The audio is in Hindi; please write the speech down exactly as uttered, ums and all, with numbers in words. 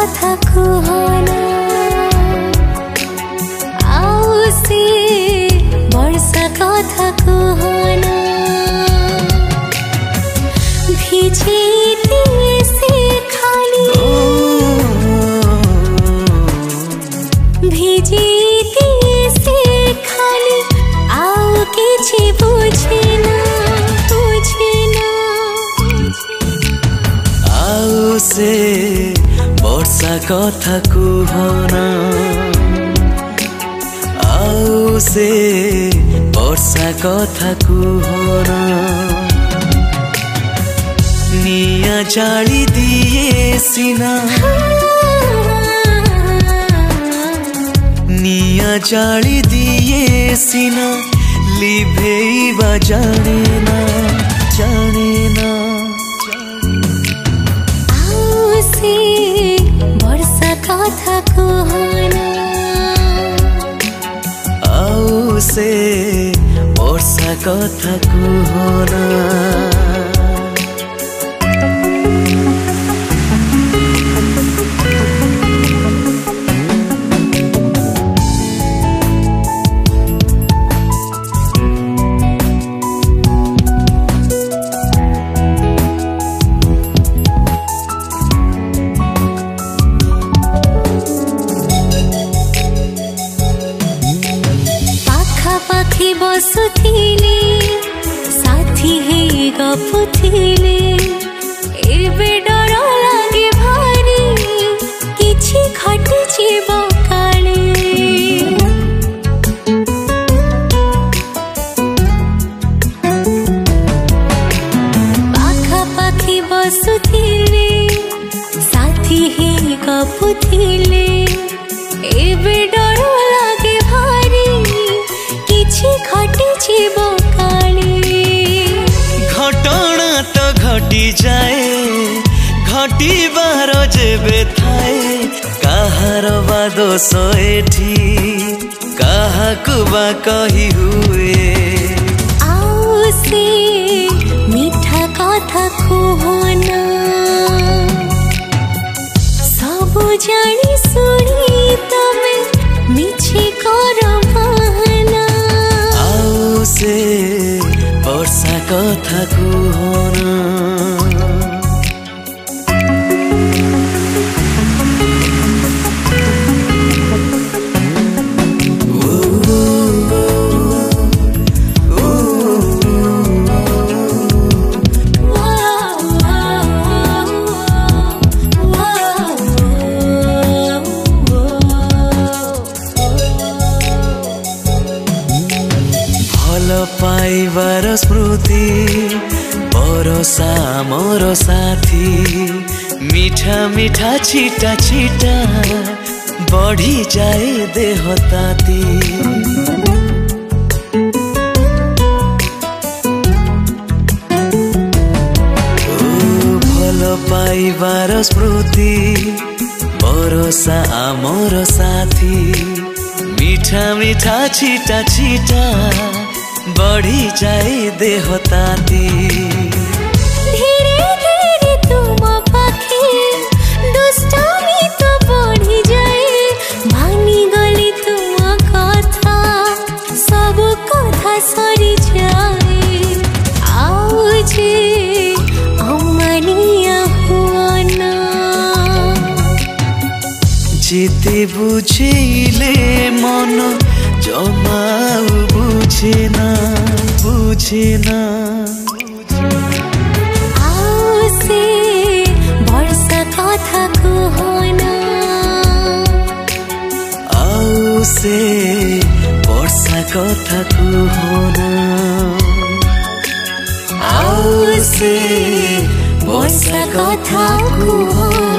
कथा कुहना आउ से वर्षा कथा कुहना भिजे दिए से खाली भिजे दिए से खाली आउ किछि बुझिना बुझिना आउ से वर्षा कथा कुहना आउ से वर्षा कथा कुहना निया जाली दिए सिना निया जाली दिए सिना लिभेइबा जाने ना जाने ना आउ से वर्षा कथा कुहना आउ से वर्षा कथा कुहना पाखी बसुथिले साथी हे गपुथिले एबे डर लागे भारी किछि घटि जीव काले पाखा पाखी बसुथिले साथी हे गपुथिले एबे डर लागे भारी घटी जीव काले घटना तो घटी जाए घटी बार जेबे थाए कहार बा दोष एठी काहाकु बा कही हुए आउ से मीठा कथा कुहना सब जानी सुनी तमे मिछे कर बहाना से वर्षा कथा कुहना पाइबार स्मृति बरसा मोर साथी मीठा मीठा छिटा छिटा बढ़ी जाए देह ताती ओ भल पाइबार स्मृति बरसा मोर साथी मीठा मीठा छिटा छिटा बढ़ी जाए देह ताती धीरे धीरे तुम पाखे दुष्टामी तो बढ़ी जाए भांगी गली तुम कथा सब कथा सरी जाए आउ जे अमानिया हुआना जेते बुझेले मन जमाउ बुझे ना बुझे ना आउ से वर्षा कथा कुहना आउ से वर्षा कथा कुहना आउ से वर्षा कथा कुहना।